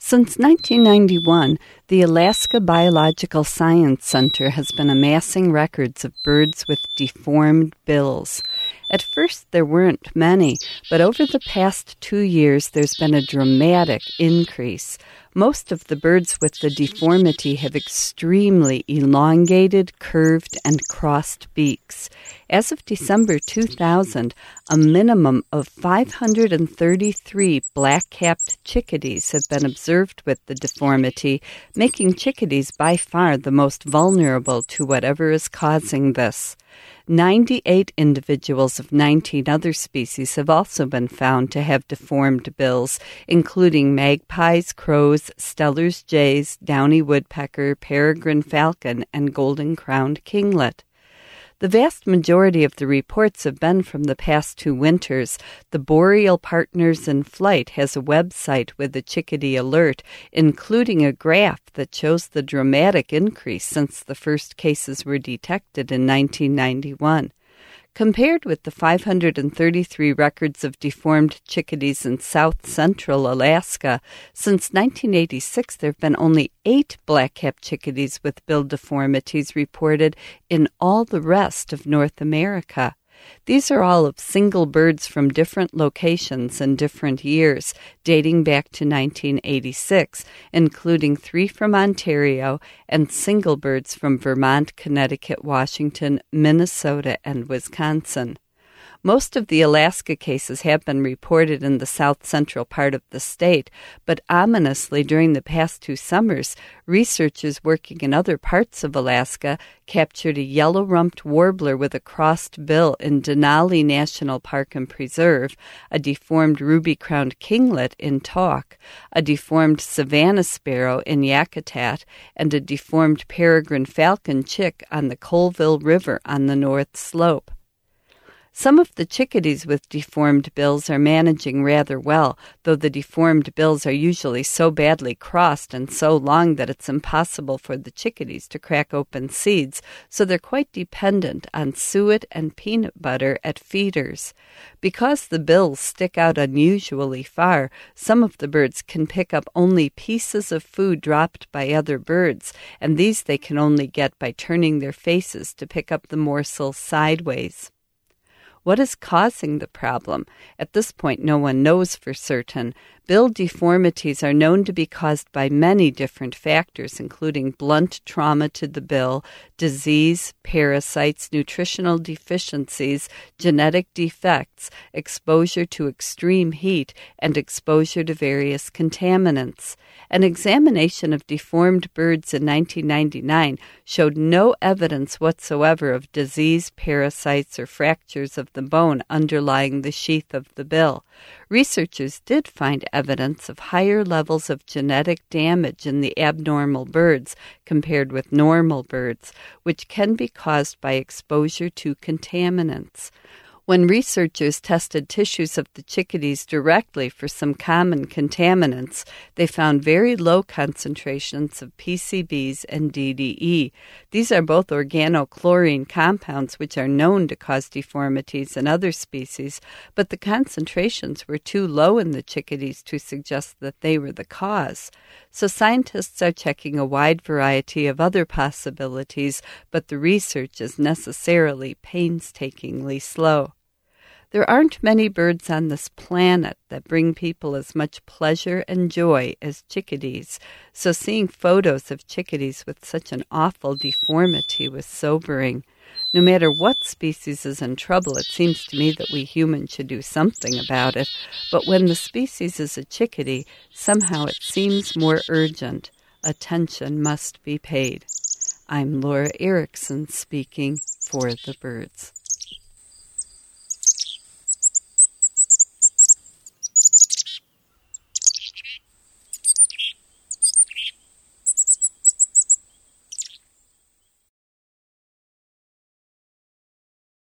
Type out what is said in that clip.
Since 1991, the Alaska Biological Science Center has been amassing records of birds with deformed bills. At first, there weren't many, but over the past 2 years, there's been a dramatic increase. Most of the birds with the deformity have extremely elongated, curved, and crossed beaks. As of December 2000, a minimum of 533 black-capped chickadees have been observed with the deformity, making chickadees by far the most vulnerable to whatever is causing this. 98 individuals of 19 other species have also been found to have deformed bills, including magpies, crows, Steller's jays, downy woodpecker, peregrine falcon, and golden-crowned kinglet. The vast majority of the reports have been from the past 2 winters. The Boreal Partners in Flight has a website with a chickadee alert, including a graph that shows the dramatic increase since the first cases were detected in 1991. Compared with the 533 records of deformed chickadees in south-central Alaska, since 1986 there have been only 8 black-capped chickadees with bill deformities reported in all the rest of North America. These are all of single birds from different locations and different years, dating back to 1986, including 3 from Ontario and single birds from Vermont, Connecticut, Washington, Minnesota, and Wisconsin. Most of the Alaska cases have been reported in the south-central part of the state, but ominously during the past 2 summers, researchers working in other parts of Alaska captured a yellow-rumped warbler with a crossed bill in Denali National Park and Preserve, a deformed ruby-crowned kinglet in Tok, a deformed savanna sparrow in Yakutat, and a deformed peregrine falcon chick on the Colville River on the north slope. Some of the chickadees with deformed bills are managing rather well, though the deformed bills are usually so badly crossed and so long that it's impossible for the chickadees to crack open seeds, so they're quite dependent on suet and peanut butter at feeders. Because the bills stick out unusually far, some of the birds can pick up only pieces of food dropped by other birds, and these they can only get by turning their faces to pick up the morsel sideways. What is causing the problem? At this point, no one knows for certain. Bill deformities are known to be caused by many different factors, including blunt trauma to the bill, disease, parasites, nutritional deficiencies, genetic defects, exposure to extreme heat, and exposure to various contaminants. An examination of deformed birds in 1999 showed no evidence whatsoever of disease, parasites, or fractures of the bone underlying the sheath of the bill. Researchers did find evidence of higher levels of genetic damage in the abnormal birds compared with normal birds, which can be caused by exposure to contaminants. When researchers tested tissues of the chickadees directly for some common contaminants, they found very low concentrations of PCBs and DDE. These are both organochlorine compounds which are known to cause deformities in other species, but the concentrations were too low in the chickadees to suggest that they were the cause. So scientists are checking a wide variety of other possibilities, but the research is necessarily painstakingly slow. There aren't many birds on this planet that bring people as much pleasure and joy as chickadees, so seeing photos of chickadees with such an awful deformity was sobering. No matter what species is in trouble, it seems to me that we humans should do something about it, but when the species is a chickadee, somehow it seems more urgent. Attention must be paid. I'm Laura Erickson speaking for the birds.